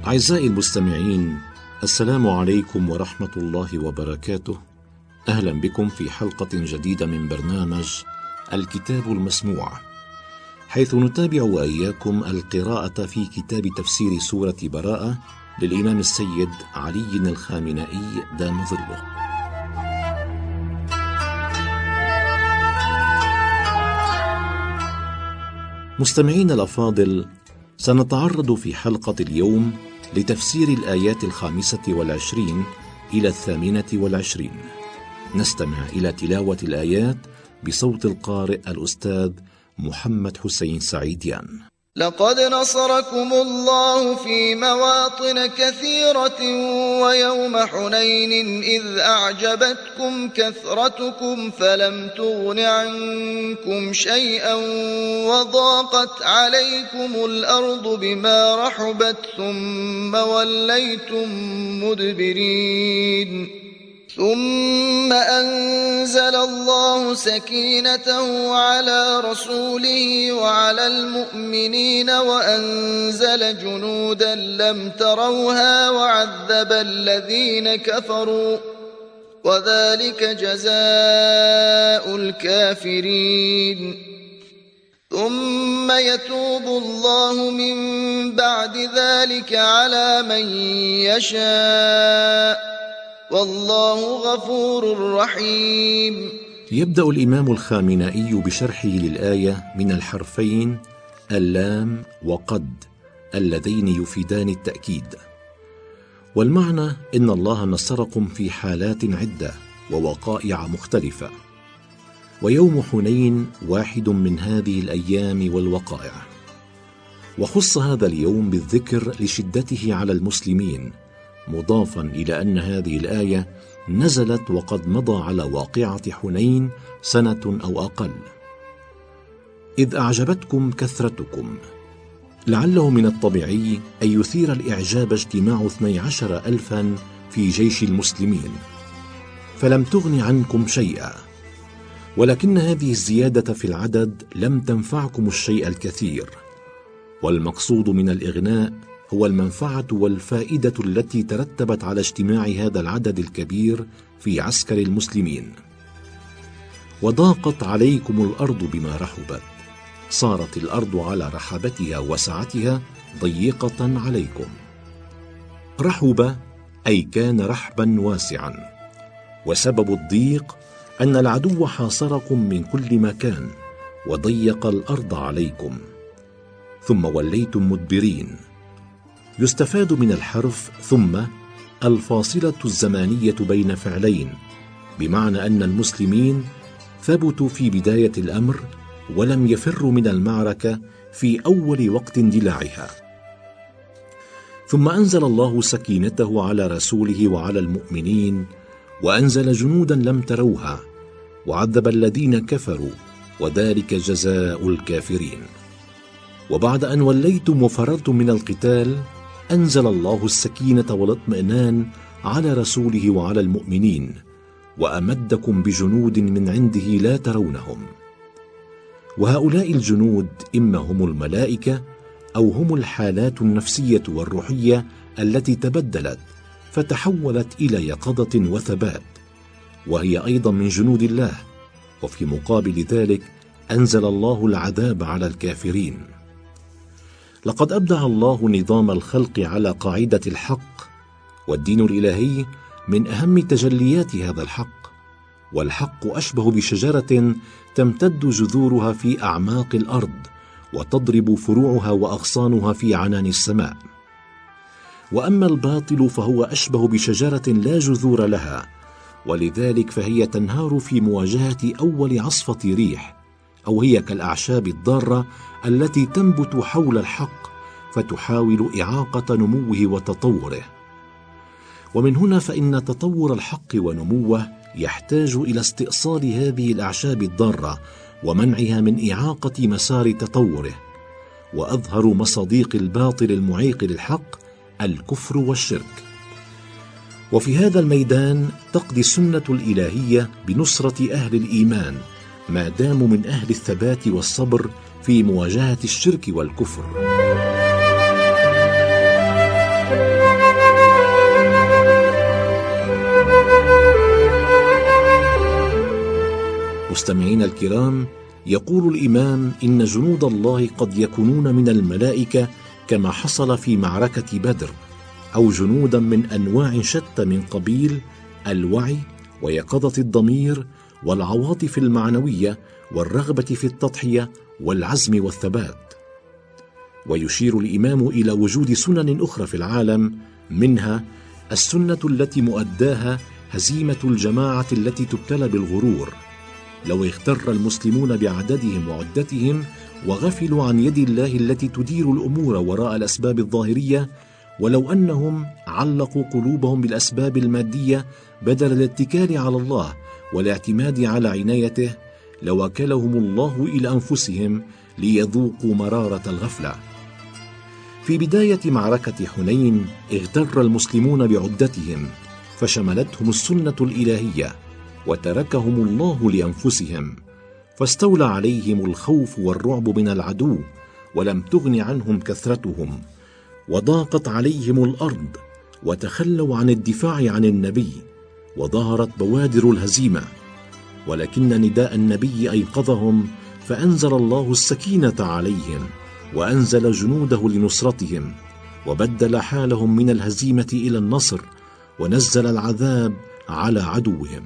أعزائي المستمعين، السلام عليكم ورحمة الله وبركاته. أهلا بكم في حلقة جديدة من برنامج الكتاب المسموع، حيث نتابع وإياكم القراءة في كتاب تفسير سورة براءة للإمام السيد علي الخامنائي دام ظله. مستمعين الأفاضل، سنتعرض في حلقة اليوم لتفسير الآيات 25 إلى 28. نستمع إلى تلاوة الآيات بصوت القارئ الأستاذ محمد حسين سعيديان. لقد نصركم الله في مواطن كثيرة ويوم حنين إذ أعجبتكم كثرتكم فلم تغن عنكم شيئا وضاقت عليكم الأرض بما رحبت ثم وليتم مدبرين. ثم أنزل الله سكينته على رسوله وعلى المؤمنين وأنزل جنودا لم تروها وعذب الذين كفروا وذلك جزاء الكافرين. ثم يتوب الله من بعد ذلك على من يشاء والله غفور رحيم. يبدأ الإمام الخامنائي بشرحه للآية من الحرفين اللام وقد اللذين يفيدان التأكيد. والمعنى إن الله نصركم في حالات عدة ووقائع مختلفة، ويوم حنين واحد من هذه الأيام والوقائع، وخص هذا اليوم بالذكر لشدته على المسلمين، مضافا إلى أن هذه الآية نزلت وقد مضى على واقعة حنين سنة أو أقل. إذ أعجبتكم كثرتكم، لعله من الطبيعي أن يثير الإعجاب اجتماع 12,000 في جيش المسلمين فلم تغن عنكم شيئا، ولكن هذه الزيادة في العدد لم تنفعكم الشيء الكثير، والمقصود من الإغناء هو المنفعة والفائدة التي ترتبت على اجتماع هذا العدد الكبير في عسكر المسلمين. وضاقت عليكم الأرض بما رحبت، صارت الأرض على رحبتها وسعتها ضيقة عليكم. رحب أي كان رحبا واسعا، وسبب الضيق أن العدو حاصركم من كل مكان وضيق الأرض عليكم. ثم وليتم مدبرين. يستفاد من الحرف ثم الفاصلة الزمانية بين فعلين، بمعنى أن المسلمين ثبتوا في بداية الأمر ولم يفروا من المعركة في أول وقت اندلاعها. ثم أنزل الله سكينته على رسوله وعلى المؤمنين وأنزل جنودا لم تروها وعذب الذين كفروا وذلك جزاء الكافرين. وبعد أن وليتم وفررتم من القتال أنزل الله السكينة والاطمئنان على رسوله وعلى المؤمنين وأمدكم بجنود من عنده لا ترونهم. وهؤلاء الجنود إما هم الملائكة أو هم الحالات النفسية والروحية التي تبدلت فتحولت إلى يقظة وثبات، وهي أيضا من جنود الله. وفي مقابل ذلك أنزل الله العذاب على الكافرين. لقد أبدع الله نظام الخلق على قاعدة الحق، والدين الإلهي من أهم تجليات هذا الحق، والحق أشبه بشجرة تمتد جذورها في أعماق الأرض وتضرب فروعها وأغصانها في عنان السماء. وأما الباطل فهو أشبه بشجرة لا جذور لها، ولذلك فهي تنهار في مواجهة أول عصفة ريح، أو هي كالأعشاب الضارة التي تنبت حول الحق فتحاول إعاقة نموه وتطوره. ومن هنا فإن تطور الحق ونموه يحتاج إلى استئصال هذه الأعشاب الضارة ومنعها من إعاقة مسار تطوره. وأظهر مصاديق الباطل المعيق للحق الكفر والشرك. وفي هذا الميدان تقضي السنة الإلهية بنصرة أهل الإيمان ما داموا من أهل الثبات والصبر في مواجهة الشرك والكفر. مستمعين الكرام، يقول الإمام إن جنود الله قد يكونون من الملائكة كما حصل في معركة بدر، أو جنودا من أنواع شتى من قبيل الوعي ويقظة الضمير والعواطف المعنوية والرغبة في التضحية والعزم والثبات. ويشير الإمام إلى وجود سنن أخرى في العالم، منها السنة التي مؤداها هزيمة الجماعة التي تبتلى بالغرور. لو اغتر المسلمون بعددهم وعدتهم وغفلوا عن يد الله التي تدير الأمور وراء الأسباب الظاهرية، ولو أنهم علقوا قلوبهم بالأسباب المادية بدل الاتكال على الله والاعتماد على عنايته، لوكلهم الله إلى أنفسهم ليذوقوا مرارة الغفلة. في بداية معركة حنين اغتر المسلمون بعدتهم فشملتهم السنة الإلهية وتركهم الله لأنفسهم، فاستولى عليهم الخوف والرعب من العدو، ولم تغن عنهم كثرتهم، وضاقت عليهم الأرض، وتخلوا عن الدفاع عن النبي، وظهرت بوادر الهزيمة. ولكن نداء النبي أيقظهم، فأنزل الله السكينة عليهم وأنزل جنوده لنصرتهم، وبدل حالهم من الهزيمة إلى النصر، ونزل العذاب على عدوهم.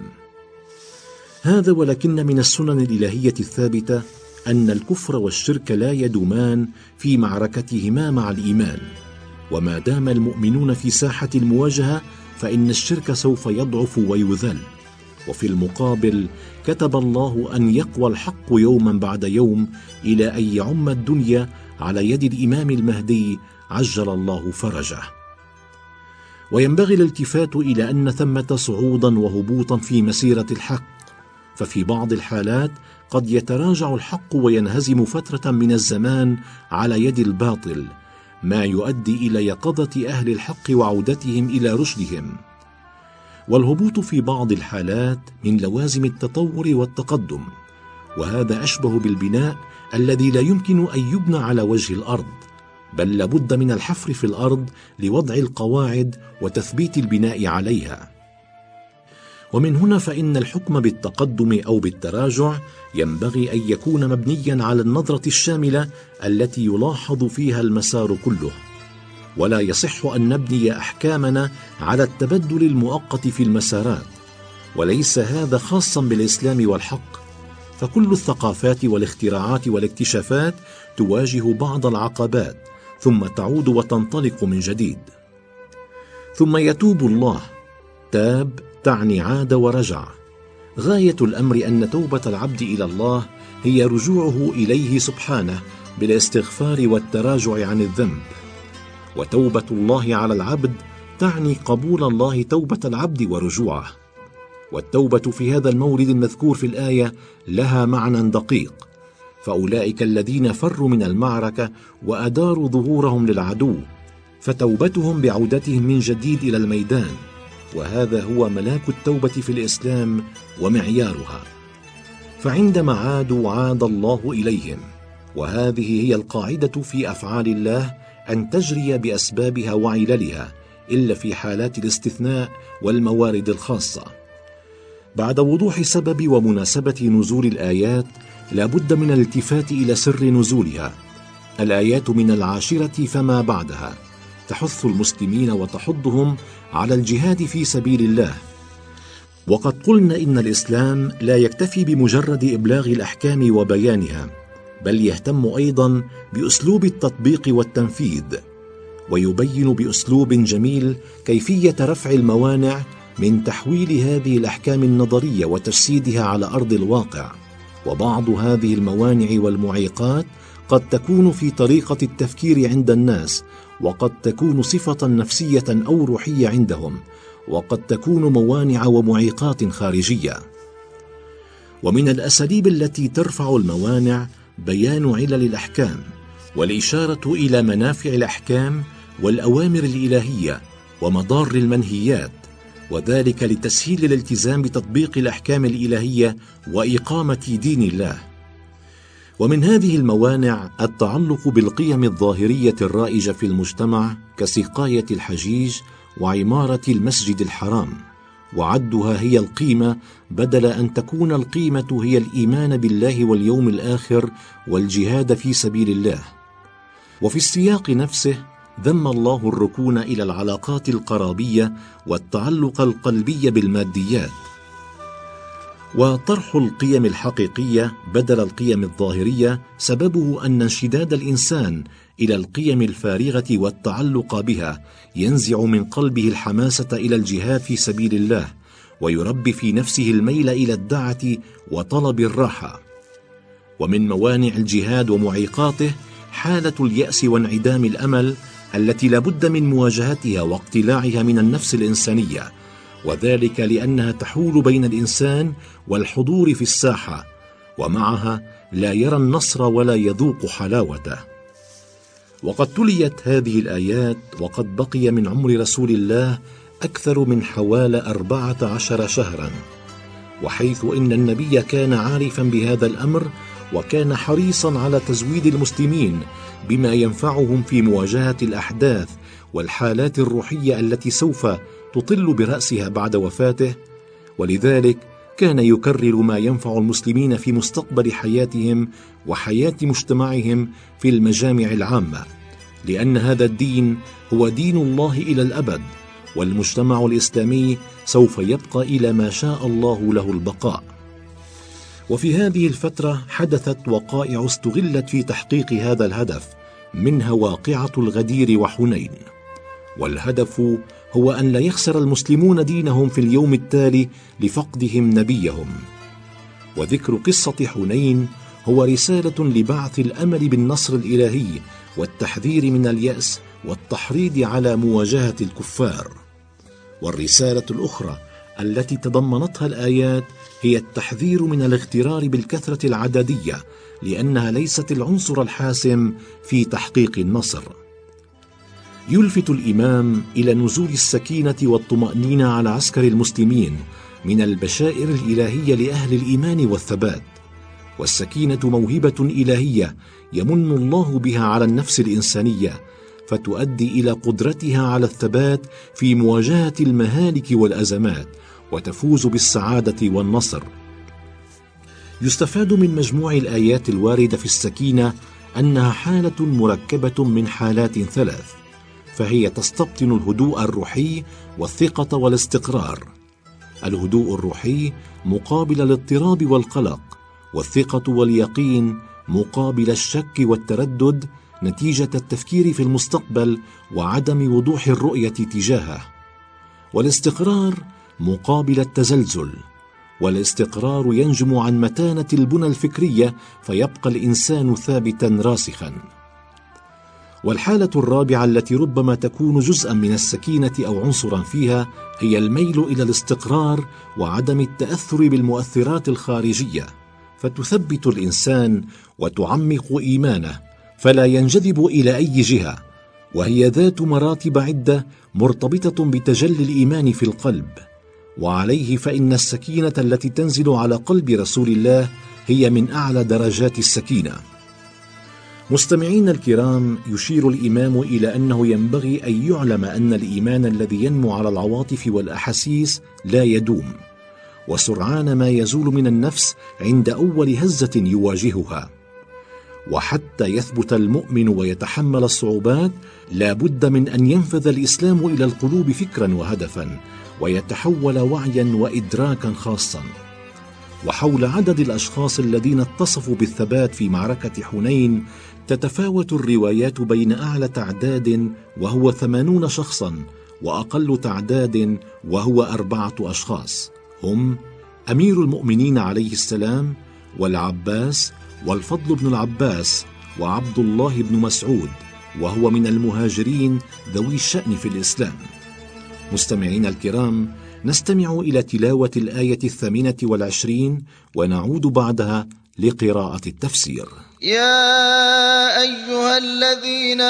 هذا ولكن من السنن الإلهية الثابتة أن الكفر والشرك لا يدومان في معركتهما مع الإيمان، وما دام المؤمنون في ساحة المواجهة فإن الشرك سوف يضعف ويذل. وفي المقابل كتب الله أن يقوى الحق يوما بعد يوم إلى أن يعم الدنيا على يد الإمام المهدي عجل الله فرجه. وينبغي الالتفات إلى أن ثمة صعودا وهبوطا في مسيرة الحق، ففي بعض الحالات قد يتراجع الحق وينهزم فترة من الزمان على يد الباطل، ما يؤدي إلى يقظة أهل الحق وعودتهم إلى رشدهم. والهبوط في بعض الحالات من لوازم التطور والتقدم، وهذا أشبه بالبناء الذي لا يمكن أن يبنى على وجه الأرض، بل لابد من الحفر في الأرض لوضع القواعد وتثبيت البناء عليها. ومن هنا فإن الحكم بالتقدم أو بالتراجع ينبغي أن يكون مبنيا على النظرة الشاملة التي يلاحظ فيها المسار كله، ولا يصح أن نبني أحكامنا على التبدل المؤقت في المسارات، وليس هذا خاصا بالإسلام والحق، فكل الثقافات والاختراعات والاكتشافات تواجه بعض العقبات ثم تعود وتنطلق من جديد. ثم يتوب الله، تاب تعني عاد ورجع. غاية الأمر أن توبة العبد إلى الله هي رجوعه إليه سبحانه بالاستغفار والتراجع عن الذنب. وتوبة الله على العبد تعني قبول الله توبة العبد ورجوعه. والتوبة في هذا المورد المذكور في الآية لها معنى دقيق، فأولئك الذين فروا من المعركة وأداروا ظهورهم للعدو، فتوبتهم بعودتهم من جديد إلى الميدان، وهذا هو ملاك التوبة في الإسلام ومعيارها. فعندما عادوا عاد الله إليهم، وهذه هي القاعدة في أفعال الله، أن تجري بأسبابها وعللها، إلا في حالات الاستثناء والموارد الخاصة. بعد وضوح سبب ومناسبة نزول الآيات لا بد من الالتفات إلى سر نزولها. الآيات من 10 فما بعدها تحث المسلمين وتحضهم على الجهاد في سبيل الله. وقد قلنا إن الإسلام لا يكتفي بمجرد إبلاغ الأحكام وبيانها، بل يهتم أيضا بأسلوب التطبيق والتنفيذ، ويبين بأسلوب جميل كيفية رفع الموانع من تحويل هذه الأحكام النظرية وتجسيدها على أرض الواقع. وبعض هذه الموانع والمعيقات قد تكون في طريقة التفكير عند الناس، وقد تكون صفة نفسية أو روحية عندهم، وقد تكون موانع ومعيقات خارجية. ومن الأساليب التي ترفع الموانع بيان علل الأحكام، والإشارة إلى منافع الأحكام والأوامر الإلهية ومضار المنهيات، وذلك لتسهيل الالتزام بتطبيق الأحكام الإلهية وإقامة دين الله. ومن هذه الموانع التعلق بالقيم الظاهرية الرائجة في المجتمع كسقاية الحجيج وعمارة المسجد الحرام، وعدها هي القيمة بدل أن تكون القيمة هي الإيمان بالله واليوم الآخر والجهاد في سبيل الله. وفي السياق نفسه ذم الله الركون إلى العلاقات القرابية والتعلق القلبي بالماديات، وطرح القيم الحقيقية بدل القيم الظاهرية سببه أن انشداد الإنسان إلى القيم الفارغة والتعلق بها ينزع من قلبه الحماسة إلى الجهاد في سبيل الله، ويربي في نفسه الميل إلى الدعة وطلب الراحة. ومن موانع الجهاد ومعيقاته حالة اليأس وانعدام الأمل التي لابد من مواجهتها واقتلاعها من النفس الإنسانية، وذلك لأنها تحول بين الإنسان والحضور في الساحة، ومعها لا يرى النصر ولا يذوق حلاوته. وقد تليت هذه الآيات وقد بقي من عمر رسول الله أكثر من حوالي 14 شهرا، وحيث إن النبي كان عارفا بهذا الأمر وكان حريصا على تزويد المسلمين بما ينفعهم في مواجهة الأحداث والحالات الروحية التي سوف تطل برأسها بعد وفاته، ولذلك كان يكرر ما ينفع المسلمين في مستقبل حياتهم وحياة مجتمعهم في المجامع العامة، لأن هذا الدين هو دين الله إلى الأبد، والمجتمع الإسلامي سوف يبقى إلى ما شاء الله له البقاء. وفي هذه الفترة حدثت وقائع استغلت في تحقيق هذا الهدف، منها واقعة الغدير وحنين. والهدف هو أن لا يخسر المسلمون دينهم في اليوم التالي لفقدهم نبيهم. وذكر قصة حنين هو رسالة لبعث الأمل بالنصر الإلهي والتحذير من اليأس والتحريض على مواجهة الكفار. والرسالة الأخرى التي تضمنتها الآيات هي التحذير من الاغترار بالكثرة العددية، لأنها ليست العنصر الحاسم في تحقيق النصر. يلفت الإمام إلى نزول السكينة والطمأنينة على عسكر المسلمين من البشائر الإلهية لأهل الإيمان والثبات. والسكينة موهبة إلهية يمن الله بها على النفس الإنسانية، فتؤدي إلى قدرتها على الثبات في مواجهة المهالك والأزمات، وتفوز بالسعادة والنصر. يستفاد من مجموع الآيات الواردة في السكينة أنها حالة مركبة من حالات ثلاث، فهي تستبطن الهدوء الروحي والثقة والاستقرار. الهدوء الروحي مقابل الاضطراب والقلق، والثقة واليقين مقابل الشك والتردد نتيجة التفكير في المستقبل وعدم وضوح الرؤية تجاهه، والاستقرار مقابل التزلزل. والاستقرار ينجم عن متانة البنى الفكرية فيبقى الإنسان ثابتا راسخا. والحالة الرابعة التي ربما تكون جزءا من السكينة أو عنصرا فيها هي الميل إلى الاستقرار وعدم التأثر بالمؤثرات الخارجية، فتثبت الإنسان وتعمق إيمانه فلا ينجذب إلى أي جهة، وهي ذات مراتب عدة مرتبطة بتجلي الإيمان في القلب. وعليه فإن السكينة التي تنزل على قلب رسول الله هي من أعلى درجات السكينة. مستمعين الكرام، يشير الإمام إلى أنه ينبغي أن يعلم أن الإيمان الذي ينمو على العواطف والأحاسيس لا يدوم، وسرعان ما يزول من النفس عند أول هزة يواجهها. وحتى يثبت المؤمن ويتحمل الصعوبات لا بد من أن ينفذ الإسلام إلى القلوب فكرا وهدفا، ويتحول وعيا وإدراكا خاصا. وحول عدد الأشخاص الذين اتصفوا بالثبات في معركة حنين تتفاوت الروايات بين أعلى تعداد وهو 80 شخصا وأقل تعداد وهو 4 أشخاص، هم أمير المؤمنين عليه السلام، والعباس، والفضل بن العباس، وعبد الله بن مسعود، وهو من المهاجرين ذوي الشأن في الإسلام. مستمعين الكرام، نستمع إلى تلاوة الآية 28 ونعود بعدها لقراءة التفسير. يا أيها الذين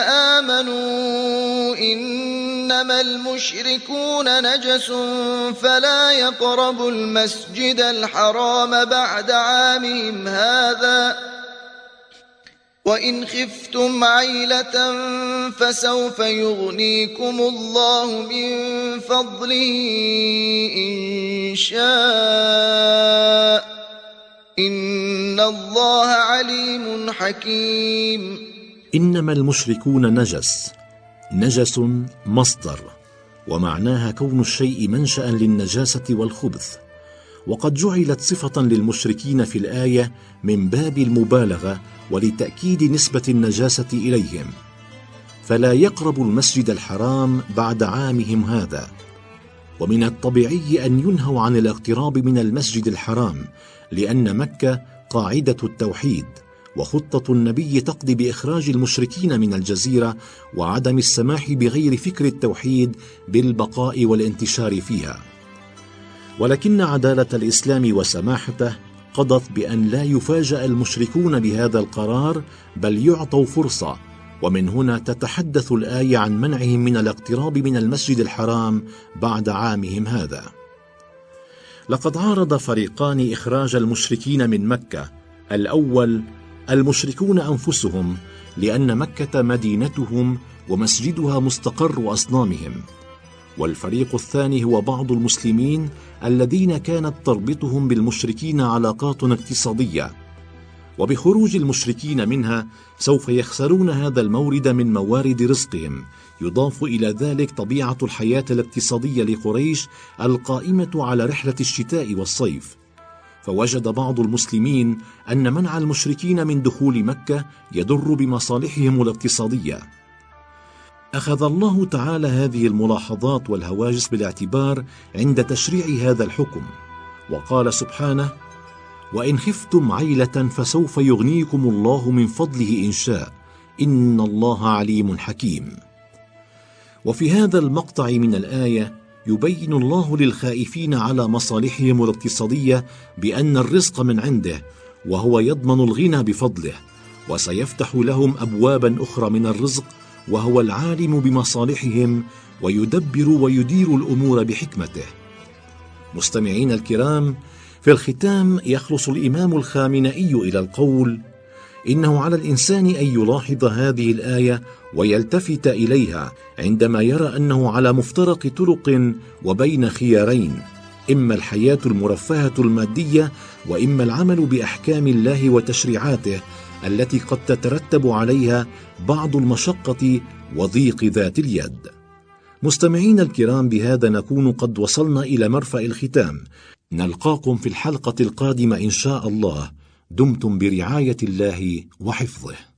آمنوا إنما المشركون نجس فلا يقربوا المسجد الحرام بعد عامهم هذا وإن خفتم عيلة فسوف يغنيكم الله من فضله إن شاء إن الله عليم حكيم. إنما المشركون نجس مصدر، ومعناها كون الشيء منشأ للنجاسة والخبث، وقد جعلت صفة للمشركين في الآية من باب المبالغة ولتأكيد نسبة النجاسة إليهم، فلا يقرب المسجد الحرام بعد عامهم هذا. ومن الطبيعي أن ينهوا عن الاقتراب من المسجد الحرام، لأن مكة قاعدة التوحيد، وخطة النبي تقضي بإخراج المشركين من الجزيرة وعدم السماح بغير فكر التوحيد بالبقاء والانتشار فيها. ولكن عدالة الإسلام وسماحته قضت بأن لا يفاجأ المشركون بهذا القرار، بل يعطوا فرصة، ومن هنا تتحدث الآية عن منعهم من الاقتراب من المسجد الحرام بعد عامهم هذا. لقد عارض فريقان إخراج المشركين من مكة. الأول المشركون أنفسهم، لأن مكة مدينتهم ومسجدها مستقر أصنامهم، والفريق الثاني هو بعض المسلمين الذين كانت تربطهم بالمشركين علاقات اقتصادية، وبخروج المشركين منها سوف يخسرون هذا المورد من موارد رزقهم. يضاف إلى ذلك طبيعة الحياة الاقتصادية لقريش القائمة على رحلة الشتاء والصيف، فوجد بعض المسلمين أن منع المشركين من دخول مكة يضر بمصالحهم الاقتصادية. أخذ الله تعالى هذه الملاحظات والهواجس بالاعتبار عند تشريع هذا الحكم، وقال سبحانه: وإن خفتم عيلة فسوف يغنيكم الله من فضله إن شاء إن الله عليم حكيم. وفي هذا المقطع من الآية يبين الله للخائفين على مصالحهم الاقتصادية بأن الرزق من عنده، وهو يضمن الغنى بفضله، وسيفتح لهم أبوابا أخرى من الرزق، وهو العالم بمصالحهم ويدبر ويدير الأمور بحكمته. مستمعين الكرام، في الختام يخلص الإمام الخامنئي إلى القول: إنه على الإنسان أن يلاحظ هذه الآية ويلتفت إليها عندما يرى أنه على مفترق طرق وبين خيارين: إما الحياة المرفهة المادية، وإما العمل بأحكام الله وتشريعاته التي قد تترتب عليها بعض المشقة وضيق ذات اليد. مستمعين الكرام، بهذا نكون قد وصلنا إلى مرفأ الختام. نلقاكم في الحلقة القادمة إن شاء الله. دمتم برعاية الله وحفظه.